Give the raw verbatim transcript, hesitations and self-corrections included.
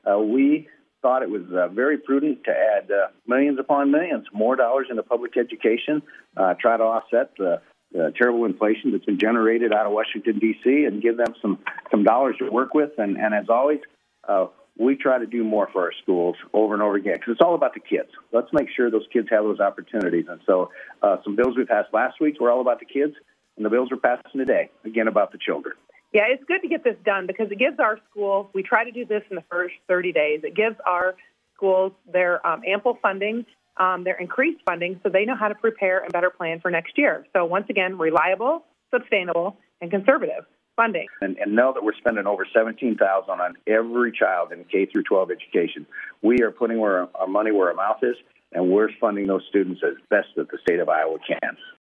uh, we thought it was uh, very prudent to add uh, millions upon millions more dollars into public education, uh, try to offset the uh, terrible inflation that's been generated out of Washington, D C, and give them some, some dollars to work with. And, and as always, uh, we try to do more for our schools over and over again because it's all about the kids. Let's make sure those kids have those opportunities. And so uh, some bills we passed last week were all about the kids, and the bills we're passing today, again, about the children. Yeah, it's good to get this done because it gives our schools, we try to do this in the first thirty days, it gives our schools their um, ample funding, um, their increased funding, so they know how to prepare and better plan for next year. So once again, reliable, sustainable, and conservative funding. And, and know that we're spending over seventeen thousand dollars on every child in K through twelve education. We are putting where our money where our mouth is, and we're funding those students as best that the state of Iowa can.